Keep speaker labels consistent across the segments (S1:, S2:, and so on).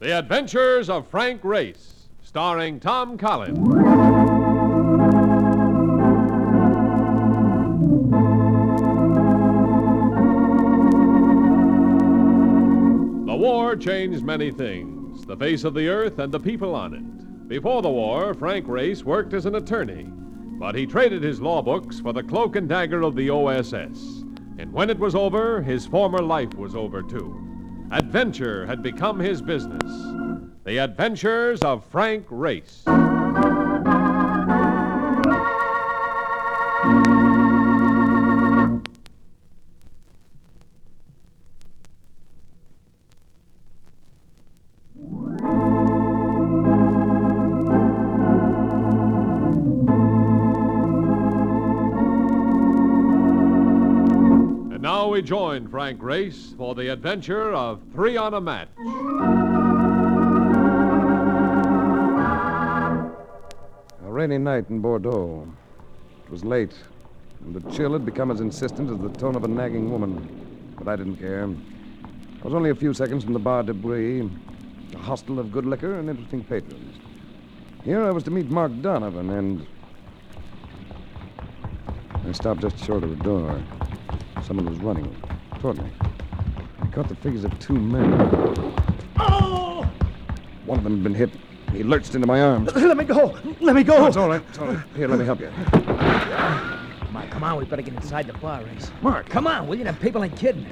S1: The Adventures of Frank Race, starring Tom Collins. The war changed many things, the face of the earth and the people on it. Before the war, Frank Race worked as an attorney, but he traded his law books for the cloak and dagger of the OSS. And when it was over, his former life was over, too. Adventure had become his business. The Adventures of Frank Race. Now we join Frank Race for the adventure of Three on a Match.
S2: A rainy night in Bordeaux. It was late, and the chill had become as insistent as the tone of a nagging woman. But I didn't care. I was only a few seconds from the Bar de Brie, a hostel of good liquor and interesting patrons. Here I was to meet Mark Donovan, and I stopped just short of the door. Someone was running toward me. I caught the figures of two men.
S3: Oh!
S2: One of them had been hit. He lurched into my arms.
S3: Let me go! Let me go!
S2: Oh, it's all right. It's all right. Here, let me help you.
S4: Come on, we better get inside the bar, Race.
S2: Mark!
S4: Come on, will you? Them people ain't kidding.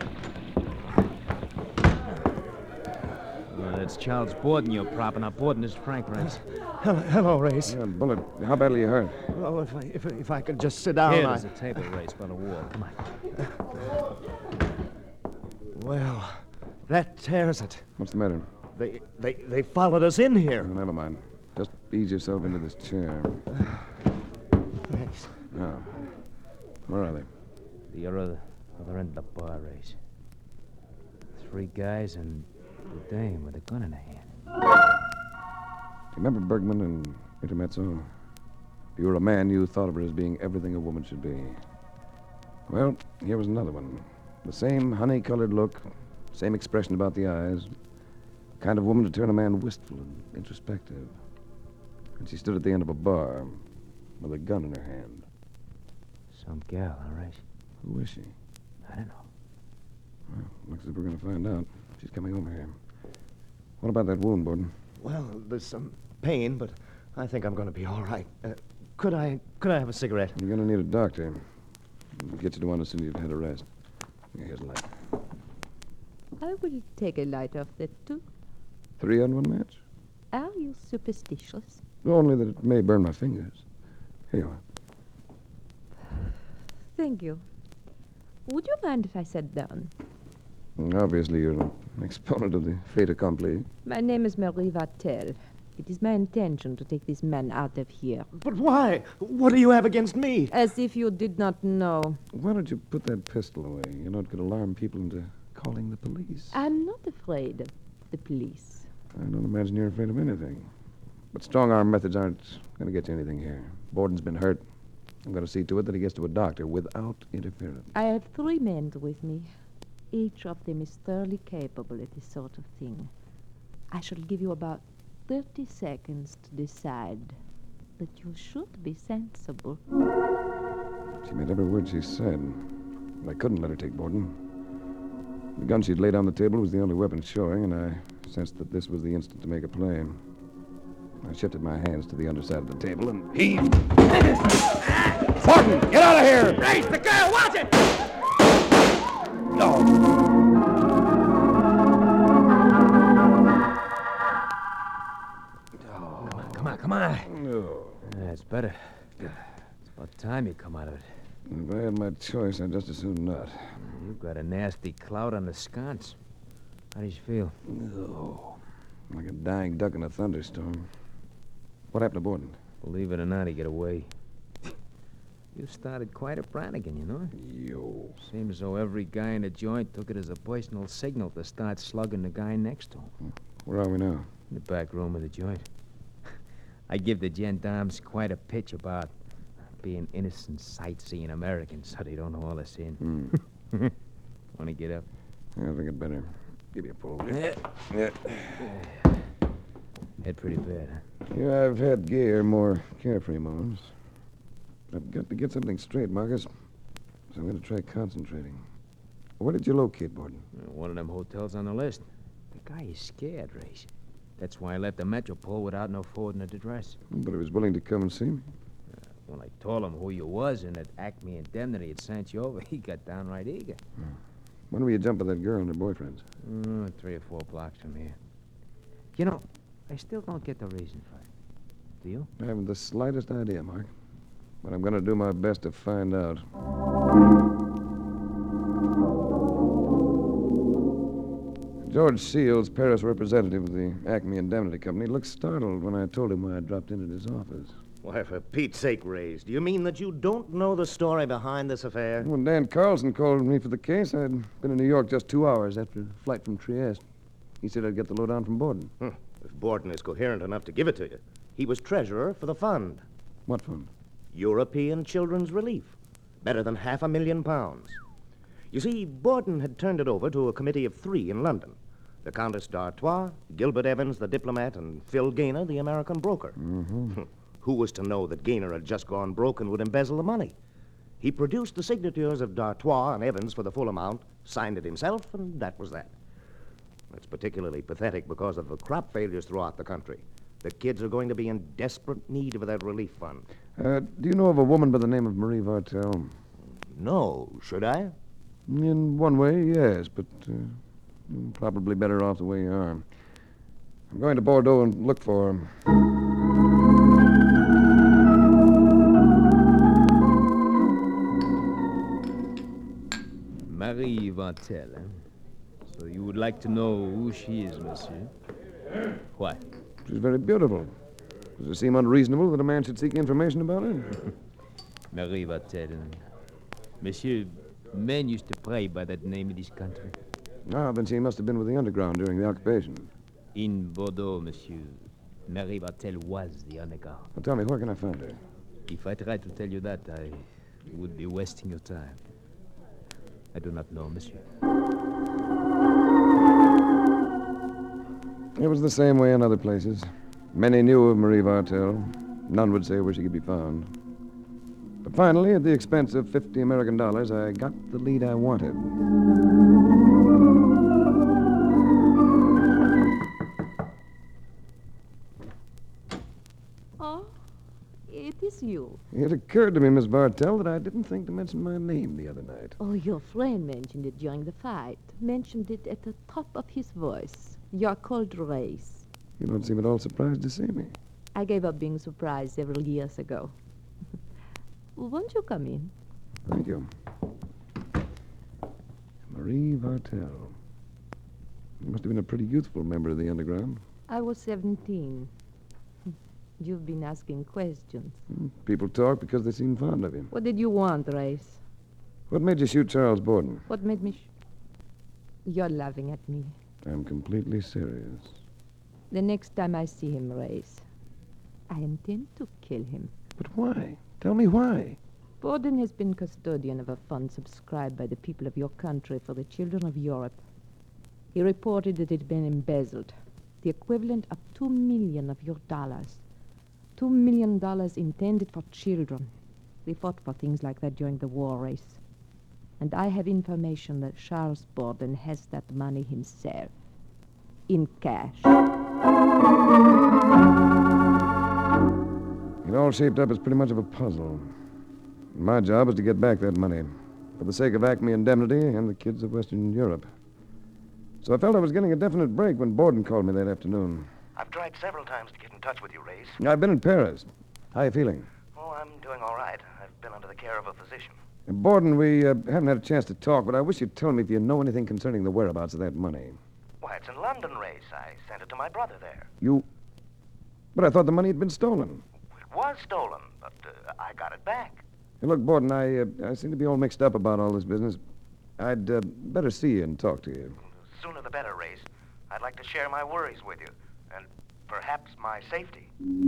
S4: It's Charles Borden you're propping up. Borden is Frank Race.
S3: Hello, Race.
S2: Yeah, Bullet, how badly are you hurt?
S3: Oh, if I could just sit down,
S4: Here, there's a table, Race, by the wall. Come on.
S3: Well, that tears it.
S2: What's the matter?
S3: They followed us in here.
S2: Oh, never mind. Just ease yourself into this chair.
S3: Thanks.
S2: Now, where are they?
S4: The other end of the bar, Race. Three guys and the dame with a gun in her hand.
S2: You remember Bergman and Intermezzo? If you were a man, you thought of her as being everything a woman should be. Well, here was another one. The same honey-colored look, same expression about the eyes. Kind of woman to turn a man wistful and introspective. And she stood at the end of a bar with a gun in her hand.
S4: Some gal, all right?
S2: Who is she?
S4: I don't know.
S2: Well, looks as if we're going to find out. She's coming over here. What about that wound, Borden?
S3: Well, there's some pain, but I think I'm going to be all right. Could I have a cigarette?
S2: You're going to need a doctor. We'll get you to one as soon as you've had a rest. Here's a light.
S5: I will take a light off that, too.
S2: 3 on 1 match?
S5: Are you superstitious?
S2: Only that it may burn my fingers. Here you are.
S5: Thank you. Would you mind if I sat down?
S2: Obviously, you're an exponent of the fait accompli.
S5: My name is Marie Vartel. It is my intention to take this man out of here.
S3: But why? What do you have against me?
S5: As if you did not know.
S2: Why don't you put that pistol away? You're not going to alarm people into calling the police.
S5: I'm not afraid of the police.
S2: I don't imagine you're afraid of anything. But strong-arm methods aren't going to get you anything here. Borden's been hurt. I'm going to see to it that he gets to a doctor without interference.
S5: I have 3 men with me. Each of them is thoroughly capable of this sort of thing. I shall give you about 30 seconds to decide. But you should be sensible.
S2: She meant every word she said. I couldn't let her take Borden. The gun she'd laid on the table was the only weapon showing, and I sensed that this was the instant to make a play. I shifted my hands to the underside of the table and heaved. Borden, get out of here!
S4: Race, the girl, watch it!
S2: No.
S4: Come on.
S2: No.
S4: That's better. It's about time you come out of it.
S2: If I had my choice, I'd just as soon not.
S4: You've got a nasty cloud on the sconce. How do you feel?
S2: No. Like a dying duck in a thunderstorm. What happened to Borden?
S4: Believe it or not, he got away. You started quite a Brannigan, you know?
S2: Yo.
S4: Seems as though every guy in the joint took it as a personal signal to start slugging the guy next to him.
S2: Where are we now?
S4: In the back room of the joint. I give the gendarmes quite a pitch about being innocent sightseeing Americans so they don't haul us in. Want to get up?
S2: I think I'd better give you a pull.
S4: Yeah.
S2: Yeah.
S4: Hit pretty bad, huh?
S2: Yeah, I've had gayer, more carefree moments. I've got to get something straight, Marcus. So I'm going to try concentrating. Where did you locate Borden?
S4: One of them hotels on the list. The guy is scared, Race. That's why I left the Metropole without no forwarding address.
S2: But he was willing to come and see me.
S4: When I told him who you was and that Acme Indemnity had sent you over, he got downright eager.
S2: When will you jump with that girl and her boyfriends?
S4: 3 or 4 blocks from here. You know, I still don't get the reason for it. Do you?
S2: I haven't the slightest idea, Mark. But I'm going to do my best to find out. George Seals, Paris representative of the Acme Indemnity Company, looked startled when I told him why I dropped in at his office.
S3: Why, for Pete's sake, Rays, do you mean that you don't know the story behind this affair?
S2: When Dan Carlson called me for the case, I'd been in New York just 2 hours after a flight from Trieste. He said I'd get the lowdown from Borden.
S3: If Borden is coherent enough to give it to you. He was treasurer for the fund.
S2: What fund?
S3: European Children's Relief. Better than £500,000. You see, Borden had turned it over to a committee of 3 in London. The Countess d'Artois, Gilbert Evans, the diplomat, and Phil Gaynor, the American broker.
S2: Mm-hmm.
S3: Who was to know that Gaynor had just gone broke and would embezzle the money? He produced the signatures of d'Artois and Evans for the full amount, signed it himself, and that was that. It's particularly pathetic because of the crop failures throughout the country. The kids are going to be in desperate need of that relief fund.
S2: Do you know of a woman by the name of Marie Vartel?
S3: No, should I?
S2: In one way, yes, but probably better off the way you are. I'm going to Bordeaux and look for her.
S4: Marie Vartel, eh? So you would like to know who she is, monsieur? What?
S2: She's very beautiful. Does it seem unreasonable that a man should seek information about her?
S4: Marie Vartel. Monsieur, men used to pray by that name in this country.
S2: Ah, then she must have been with the underground during the occupation.
S4: In Bordeaux, monsieur, Marie Vartel was the underground.
S2: Well, tell me, where can I find her?
S4: If I tried to tell you that, I would be wasting your time. I do not know, monsieur.
S2: It was the same way in other places. Many knew of Marie Vartel. None would say where she could be found. But finally, at the expense of $50 American, I got the lead I wanted.
S5: Oh, it is you.
S2: It occurred to me, Miss Vartel, that I didn't think to mention my name the other night.
S5: Oh, your friend mentioned it during the fight. Mentioned it at the top of his voice. You're called Race.
S2: You don't seem at all surprised to see me.
S5: I gave up being surprised several years ago. Won't you come in?
S2: Thank you. Marie Vartel. You must have been a pretty youthful member of the underground.
S5: I was 17. You've been asking questions.
S2: People talk because they seem fond of you.
S5: What did you want, Race?
S2: What made you shoot Charles Borden?
S5: What made me... You're laughing at me.
S2: I'm completely serious.
S5: The next time I see him, Race, I intend to kill him.
S2: But why? Tell me why.
S5: Borden has been custodian of a fund subscribed by the people of your country for the children of Europe. He reported that it had been embezzled, the equivalent of $2 million of your dollars. $2 million intended for children. We fought for things like that during the war, Race. And I have information that Charles Borden has that money himself. In cash.
S2: It all shaped up as pretty much of a puzzle. My job was to get back that money for the sake of Acme Indemnity and the kids of Western Europe. So I felt I was getting a definite break when Borden called me that afternoon.
S3: I've tried several times to get in touch with you, Race.
S2: I've been in Paris. How are you feeling?
S3: Oh, I'm doing all right. I've been under the care of a physician.
S2: Borden, we haven't had a chance to talk, but I wish you'd tell me if you know anything concerning the whereabouts of that money.
S3: Why, it's in London, Race. I sent it to my brother there.
S2: You... But I thought the money had been stolen.
S3: It was stolen, but I got it back.
S2: Hey, look, Borden, I seem to be all mixed up about all this business. I'd better see you and talk to you.
S3: The sooner the better, Race. I'd like to share my worries with you, and perhaps my safety.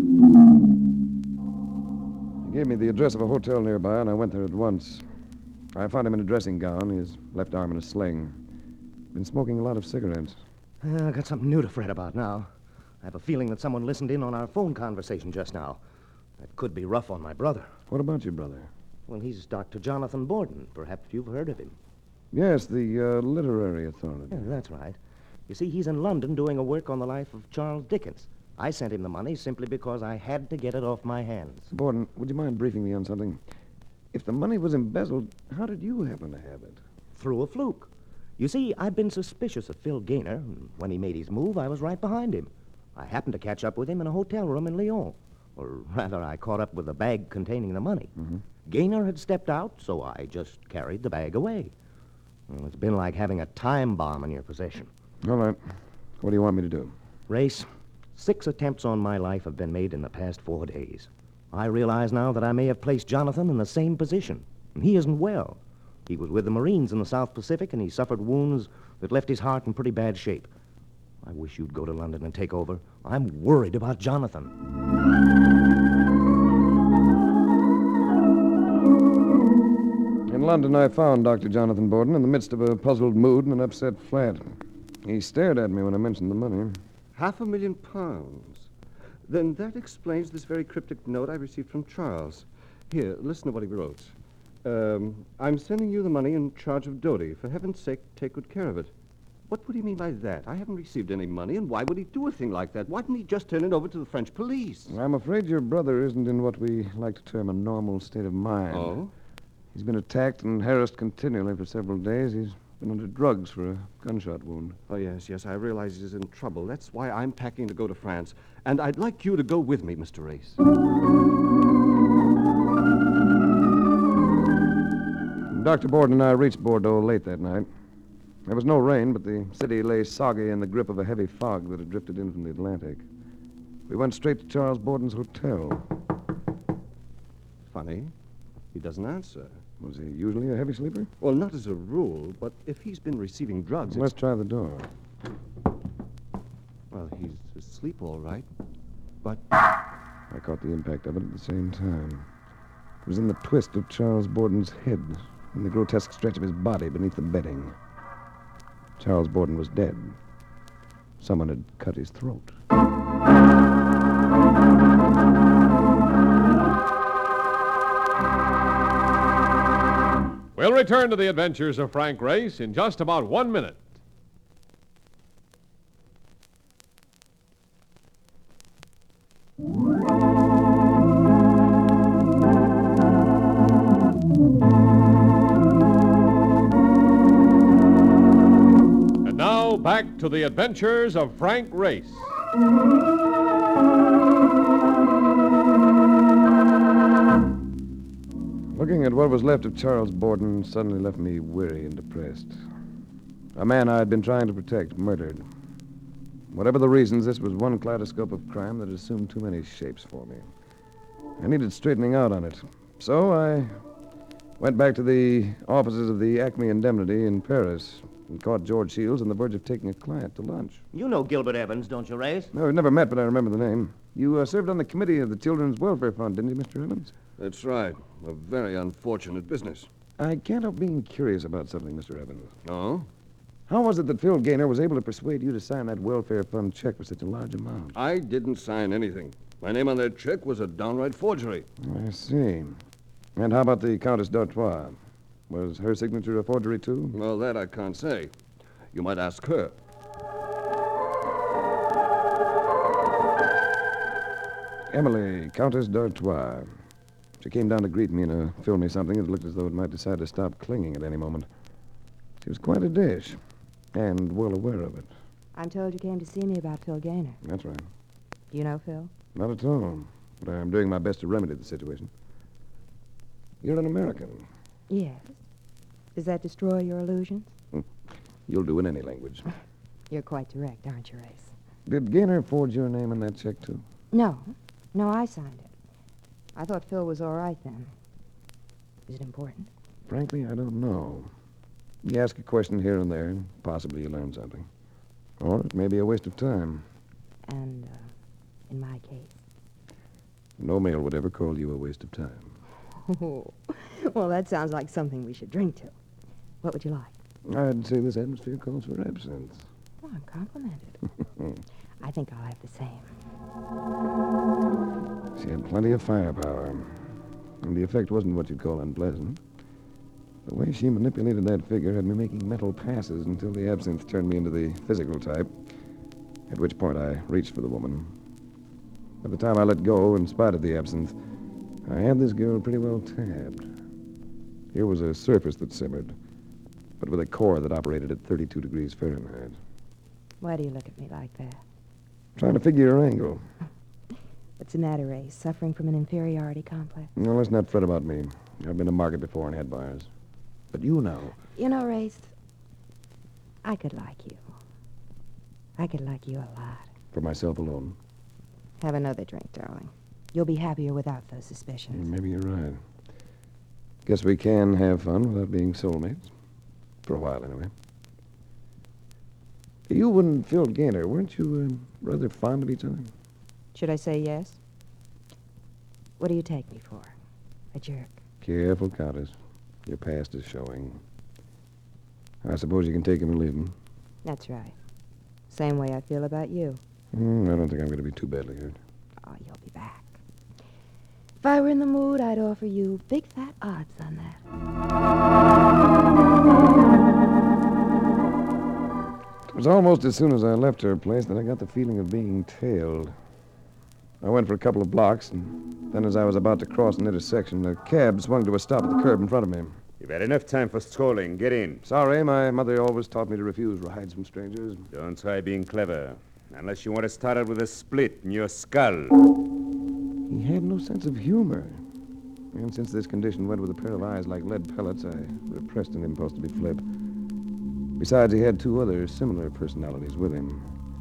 S2: He gave me the address of a hotel nearby, and I went there at once. I found him in a dressing gown, his left arm in a sling. Been smoking a lot of cigarettes.
S3: I got something new to fret about now. I have a feeling that someone listened in on our phone conversation just now. That could be rough on my brother.
S2: What about your brother?
S3: Well, he's Dr. Jonathan Borden. Perhaps you've heard of him.
S2: Yes, the literary authority.
S3: Yeah, that's right. You see, he's in London doing a work on the life of Charles Dickens. I sent him the money simply because I had to get it off my hands.
S2: Borden, would you mind briefing me on something? If the money was embezzled, how did you happen to have it?
S3: Through a fluke. You see, I'd been suspicious of Phil Gaynor, and when he made his move, I was right behind him. I happened to catch up with him in a hotel room in Lyon. Or rather, I caught up with the bag containing the money.
S2: Mm-hmm.
S3: Gaynor had stepped out, so I just carried the bag away. Well, it's been like having a time bomb in your possession.
S2: All right. What do you want me to do?
S3: Race, 6 attempts on my life have been made in the past 4 days. I realize now that I may have placed Jonathan in the same position. And he isn't well. He was with the Marines in the South Pacific, and he suffered wounds that left his heart in pretty bad shape. I wish you'd go to London and take over. I'm worried about Jonathan.
S2: In London, I found Dr. Jonathan Borden in the midst of a puzzled mood and an upset flat. He stared at me when I mentioned the money.
S6: £500,000. Then that explains this very cryptic note I received from Charles. Here, listen to what he wrote. I'm sending you the money in charge of Doty. For heaven's sake, take good care of it. What would he mean by that? I haven't received any money, and why would he do a thing like that? Why didn't he just turn it over to the French police?
S2: I'm afraid your brother isn't in what we like to term a normal state of mind.
S6: Oh?
S2: He's been attacked and harassed continually for several days. He's been under drugs for a gunshot wound.
S6: Oh, yes, I realize he's in trouble. That's why I'm packing to go to France. And I'd like you to go with me, Mr. Race.
S2: Dr. Borden and I reached Bordeaux late that night. There was no rain, but the city lay soggy in the grip of a heavy fog that had drifted in from the Atlantic. We went straight to Charles Borden's hotel.
S6: Funny. He doesn't answer.
S2: Was he usually a heavy sleeper?
S6: Well, not as a rule, but if he's been receiving drugs...
S2: Let's try the door.
S6: Well, he's asleep all right, but...
S2: I caught the impact of it at the same time. It was in the twist of Charles Borden's head, in the grotesque stretch of his body beneath the bedding. Charles Borden was dead. Someone had cut his throat.
S1: We'll return to the adventures of Frank Race in just about 1 minute. And now, back to the adventures of Frank Race.
S2: Looking at what was left of Charles Borden suddenly left me weary and depressed. A man I had been trying to protect, murdered. Whatever the reasons, this was one kaleidoscope of crime that assumed too many shapes for me. I needed straightening out on it. So I went back to the offices of the Acme Indemnity in Paris and caught George Shields on the verge of taking a client to lunch.
S3: You know Gilbert Evans, don't you, Race?
S2: No, we've never met, but I remember the name. You served on the committee of the Children's Welfare Fund, didn't you, Mr. Evans?
S6: That's right. A very unfortunate business.
S2: I can't help being curious about something, Mr. Evans.
S6: Oh?
S2: How was it that Phil Gaynor was able to persuade you to sign that welfare fund check for such a large amount?
S6: I didn't sign anything. My name on that check was a downright forgery.
S2: I see. And how about the Countess d'Artois? Was her signature a forgery, too?
S6: Well, that I can't say. You might ask her.
S2: Emily, Countess d'Artois. She came down to greet me and fill me something that looked as though it might decide to stop clinging at any moment. She was quite a dish, and well aware of it.
S5: I'm told you came to see me about Phil Gaynor.
S2: That's right.
S5: Do you know Phil?
S2: Not at all. But I'm doing my best to remedy the situation. You're an American.
S5: Yes. Does that destroy your illusions?
S2: You'll do in any language.
S5: You're quite direct, aren't you, Race?
S2: Did Gaynor forge your name on that check, too?
S5: No. No, I signed it. I thought Phil was all right then. Is it important?
S2: Frankly, I don't know. You ask a question here and there, and possibly you learn something. Or it may be a waste of time.
S5: And, in my case?
S2: No male would ever call you a waste of time.
S5: Oh, well, that sounds like something we should drink to. What would you like?
S2: I'd say this atmosphere calls for absinthe.
S5: Oh, I'm complimented. I think I'll have the same.
S2: She had plenty of firepower, and the effect wasn't what you'd call unpleasant. The way she manipulated that figure had me making mental passes until the absinthe turned me into the physical type, at which point I reached for the woman. By the time I let go, in spite of the absinthe, I had this girl pretty well tabbed. Here was a surface that simmered, but with a core that operated at 32 degrees Fahrenheit.
S5: Why do you look at me like that?
S2: Trying to figure your angle.
S5: What's the matter, Ray? Suffering from an inferiority complex?
S2: No, let's not fret about me. I've been to market before and had buyers. But you know.
S5: You know, Race, I could like you. I could like you a lot.
S2: For myself alone.
S5: Have another drink, darling. You'll be happier without those suspicions.
S2: Maybe you're right. Guess we can have fun without being soulmates. For a while, anyway. You and Phil Gaynor, weren't you rather fond of each other?
S5: Should I say yes? What do you take me for? A jerk?
S2: Careful, Countess. Your past is showing. I suppose you can take him or leave him.
S5: That's right. Same way I feel about you.
S2: I don't think I'm going to be too badly hurt.
S5: Oh, you'll be back. If I were in the mood, I'd offer you big fat odds on that.
S2: It was almost as soon as I left her place that I got the feeling of being tailed. I went for a couple of blocks, and then as I was about to cross an intersection, a cab swung to a stop at the curb in front of me.
S7: You've had enough time for strolling. Get in.
S2: Sorry, my mother always taught me to refuse rides from strangers.
S7: Don't try being clever. Unless you want to start out with a split in your skull.
S2: He had no sense of humor. And since this condition went with a pair of eyes like lead pellets, I repressed an impulse to be flip. Besides, he had two other similar personalities with him.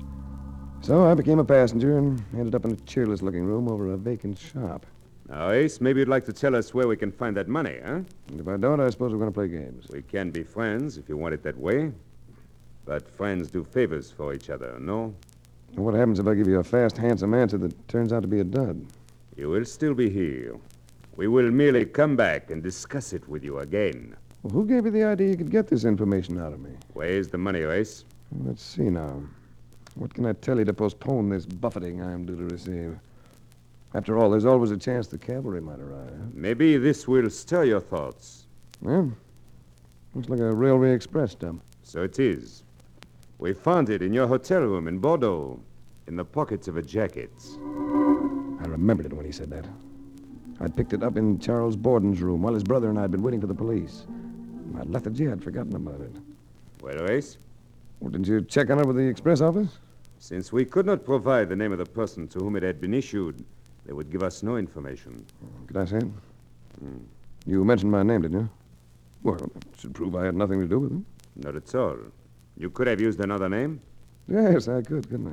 S2: So I became a passenger and ended up in a cheerless-looking room over a vacant shop.
S7: Now, Ace, maybe you'd like to tell us where we can find that money, huh?
S2: And if I don't, I suppose we're going to play games.
S7: We can be friends if you want it that way. But friends do favors for each other, no?
S2: And what happens if I give you a fast, handsome answer that turns out to be a dud?
S7: You will still be here. We will merely come back and discuss it with you again.
S2: Well, who gave you the idea you could get this information out of me?
S7: Where's the money, Ace?
S2: Let's see now. What can I tell you to postpone this buffeting I am due to receive? After all, there's always a chance the cavalry might arrive.
S7: Maybe this will stir your thoughts.
S2: Well, looks like a railway express dump.
S7: So it is. We found it in your hotel room in Bordeaux, in the pockets of a jacket.
S2: I remembered it when he said that. I'd picked it up in Charles Borden's room while his brother and I had been waiting for the police. I'd lethargy, I'd forgotten about it.
S7: Well, Ace,
S2: Well, didn't you check on it with the express office?
S7: since we could not provide the name of the person to whom it had been issued, they would give us no information.
S2: Could I say it? You mentioned my name, didn't you? Well, that should prove I had nothing to do with it.
S7: Not at all. You could have used another name.
S2: Yes, I could, couldn't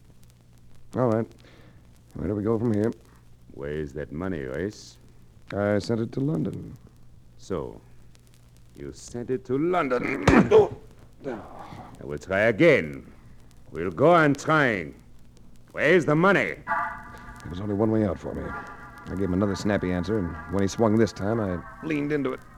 S2: I? All right. Where do we go from here?
S7: Where's that money, Ace?
S2: I sent it to London.
S7: So, you sent it to London. I will try again. We'll go on trying. Where's the money?
S2: There was only one way out for me. I gave him another snappy answer, and when he swung this time, I leaned into it.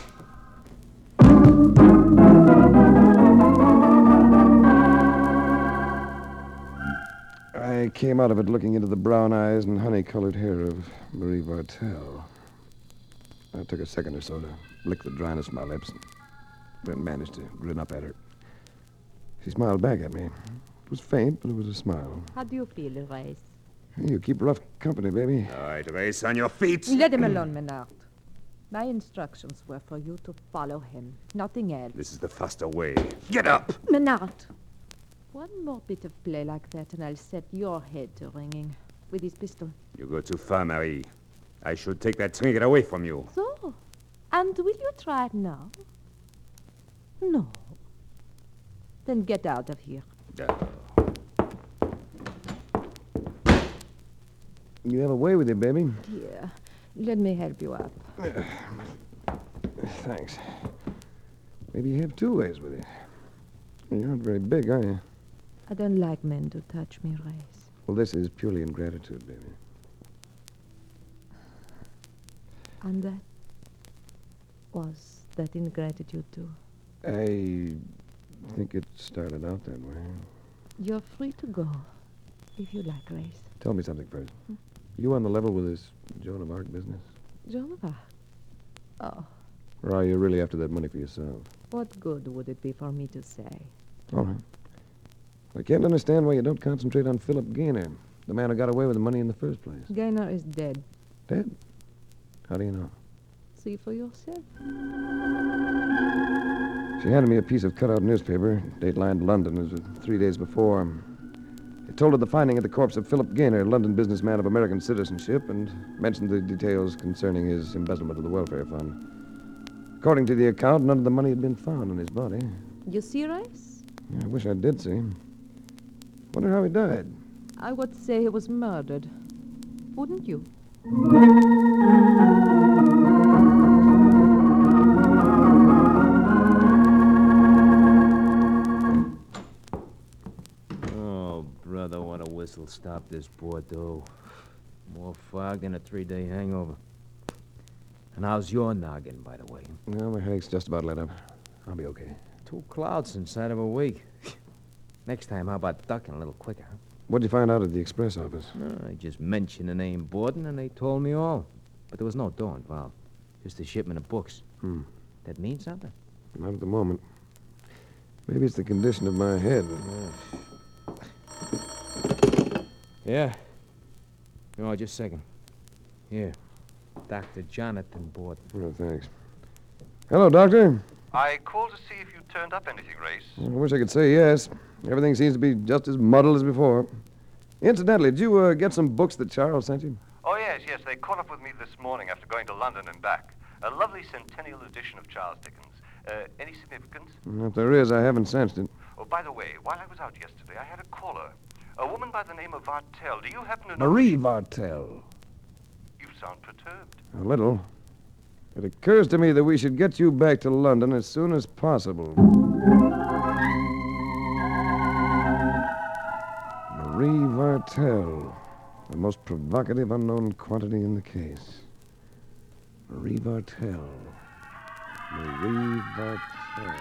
S2: I came out of it looking into the brown eyes and honey-colored hair of Marie Vartel. I took a second or so to lick the dryness from my lips, and then managed to grin up at her. She smiled back at me. It was faint, but it was a smile.
S5: How do you feel, Race?
S2: Hey, you keep rough company, baby.
S7: All right, Ace, on your feet.
S5: Let him alone, Menard. My instructions were for you to follow him, nothing else.
S7: This is the faster way. Get up!
S5: Menard! One more bit of play like that, and I'll set your head to ringing with his pistol.
S7: You go too far, Marie. I should take that trinket away from you.
S5: So? And will you try it now? No. Then get out of here.
S2: You have a way with it, baby.
S5: Here, let me help you up.
S2: Thanks. Maybe you have two ways with it. You're not very big, are you?
S5: I don't like men to touch me, Race.
S2: Well, this is purely in gratitude, baby.
S5: And that was that ingratitude, too.
S2: I think it started out that way.
S5: You're free to go. if you like, Grace.
S2: Tell me something first. You on the level with this Joan of Arc business?
S5: Joan of Arc? Oh,
S2: Or are you really after that money for yourself?
S5: what good would it be for me to say?
S2: All right. I can't understand why you don't concentrate on Philip Gaynor, the man who got away with the money in the first place.
S5: Gaynor is dead.
S2: Dead? How do you know?
S5: See for yourself.
S2: She handed me a piece of cutout newspaper, datelined London. It was 3 days before. It told of the finding of the corpse of Philip Gaynor, London businessman of American citizenship, and mentioned the details concerning his embezzlement of the welfare fund. According to the account, none of the money had been found in his body.
S5: You see, Rice?
S2: I wish I did see. Wonder how he died.
S5: I would say he was murdered. Wouldn't you?
S4: Oh, brother, what a whistle stop this Bordeaux. More fog than a 3-day hangover. And how's your noggin, by the way?
S2: Well, my headache's just about let up. I'll be okay.
S4: 2 clouds inside of a week. Next time, how about ducking a little quicker? Huh?
S2: What'd you find out at the express office?
S4: I just mentioned the name Borden, and they told me all. But there was no dough involved. Just a shipment of books. That means something?
S2: Not at the moment. Maybe it's the condition of my head.
S4: Yeah. Oh, just a second. Here. Dr. Jonathan Borden.
S2: Oh, thanks. Hello, Doctor.
S8: I called to see if you turned up anything, Grace.
S2: I wish I could say yes. Everything seems to be just as muddled as before. Incidentally, did you get some books that Charles sent you?
S8: Oh, yes. They caught up with me this morning after going to London and back. A lovely centennial edition of Charles Dickens. Any significance?
S2: If there is, I haven't sensed it.
S8: Oh, by the way, while I was out yesterday, I had a caller. A woman by the name of Vartel. Do you happen to know...
S2: Marie Vartel.
S8: You sound perturbed.
S2: A little. It occurs to me that we should get you back to London as soon as possible. Marie Vartel. The most provocative unknown quantity in the case. Marie Vartel. Marie Vartel.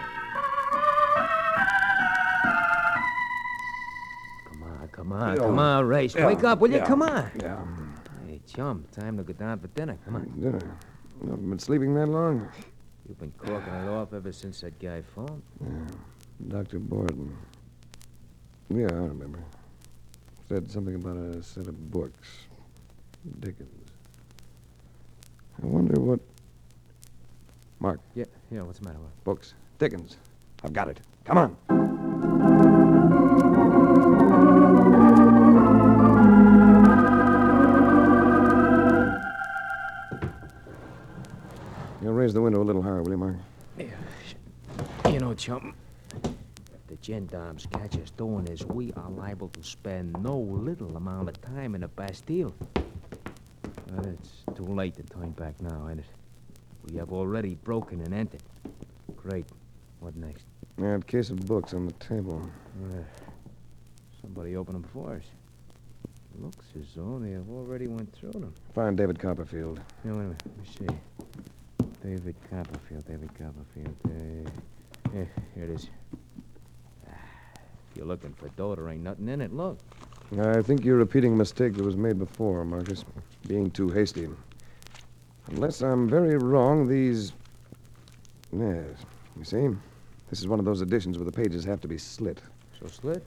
S4: Come on, Race. Wake up, will you? Come on.
S2: Yeah.
S4: Hey, chum, time to go down for dinner. Come on.
S2: Dinner. You haven't been sleeping that long?
S4: You've been corking it off ever since that guy phoned.
S2: Yeah. Dr. Borden. Yeah, I remember. Said something about a set of books. Dickens. I wonder what... Mark.
S4: Yeah, what's the matter with it?
S2: Books. Dickens. I've got it. Come on. You'll raise the window a little higher, will you, Mark?
S4: Yeah. You know, chum, if the gendarmes catch us doing this, we are liable to spend no little amount of time in the Bastille. But it's too late to turn back now, ain't it? We have already broken and entered. Great. What next?
S2: Yeah, a case of books on the table.
S4: Somebody opened them for us. Looks as though they have already went through them.
S2: Find David Copperfield.
S4: Yeah, wait a minute. Let me see. David Copperfield. Yeah, here it is. If you're looking for dough, there ain't nothing in it. Look.
S2: I think you're repeating a mistake that was made before, Marcus. Being too hasty. Unless I'm very wrong, these... Yes. You see? This is one of those editions where the pages have to be slit.
S4: So slit?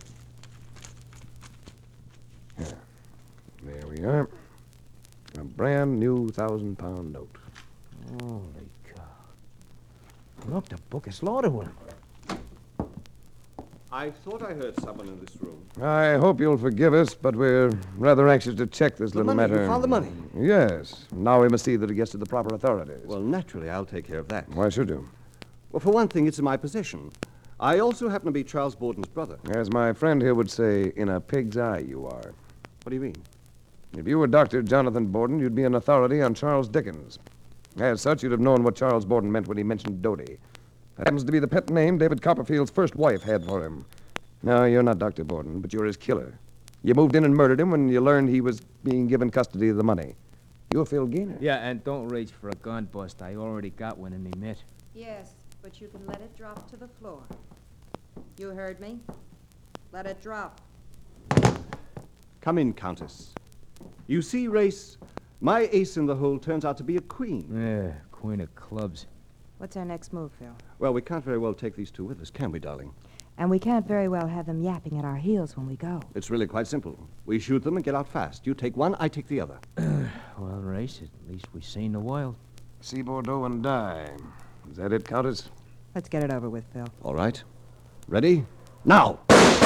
S2: Yeah. There we are. A brand new 1,000-pound note.
S4: Holy cow. Look, the book is loaded with them.
S6: I thought I heard someone in this room.
S2: I hope you'll forgive us, but we're rather anxious to check this little
S6: money.
S2: matter.
S6: You found the money?
S2: Yes. Now we must see that it gets to the proper authorities.
S6: Well, naturally, I'll take care of that.
S2: Why should you?
S6: Well, for one thing, it's in my possession. I also happen to be Charles Borden's brother.
S2: As my friend here would say, in a pig's eye you are.
S6: What do you mean?
S2: If you were Dr. Jonathan Borden, you'd be an authority on Charles Dickens. As such, you'd have known what Charles Borden meant when he mentioned Dodie. That happens to be the pet name David Copperfield's first wife had for him. No, you're not Dr. Borden, but you're his killer. You moved in and murdered him when you learned he was being given custody of the money. You're Phil Gaynor.
S4: Yeah, and don't reach for a gun bust. I already got one in me mitt.
S9: Yes, but you can let it drop to the floor. You heard me? Let it drop.
S6: Come in, Countess. You see, Race, my ace in the hole turns out to be a queen.
S4: Yeah, queen of clubs.
S9: What's our next move, Phil?
S6: Well, we can't very well take these two with us, can we, darling?
S9: And we can't very well have them yapping at our heels when we go.
S6: It's really quite simple. We shoot them and get out fast. You take one, I take the other.
S4: Well, Race, at least we've seen the wild.
S2: See Bordeaux and die. Is that it, Countess?
S9: Let's get it over with, Phil.
S6: All right. Ready? Now!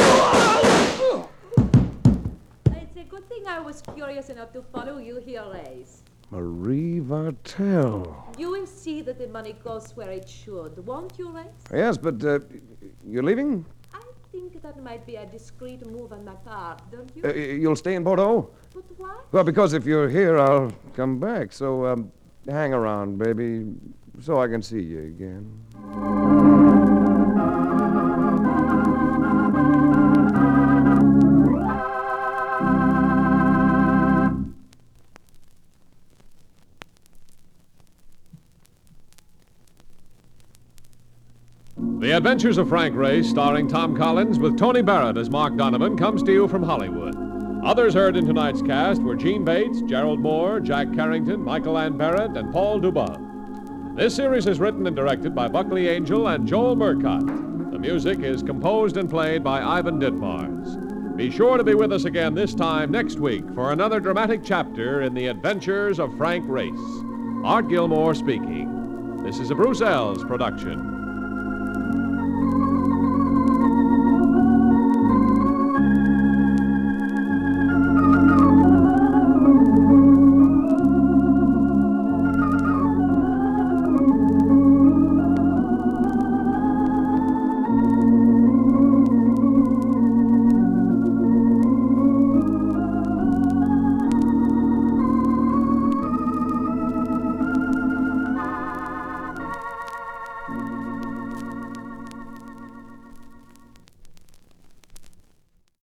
S5: It's a good thing I was curious enough to follow you here, Race.
S2: Marie Vartel.
S5: You will see that the money goes where it should, won't you, Race?
S2: Yes, but you're leaving?
S5: I think that might be a discreet move on my part, don't you?
S2: You'll stay in Bordeaux?
S5: But why?
S2: Well, because if you're here, I'll come back. So, hang around, baby, so I can see you again.
S1: The Adventures of Frank Race, starring Tom Collins with Tony Barrett as Mark Donovan, comes to you from Hollywood. Others heard in tonight's cast were Gene Bates, Gerald Moore, Jack Carrington, Michael Ann Barrett, and Paul Dubon. This series is written and directed by Buckley Angel and Joel Murcott. The music is composed and played by Ivan Ditmars. Be sure to be with us again this time next week for another dramatic chapter in the Adventures of Frank Race. Art Gilmore speaking. This is a Bruce Ells production.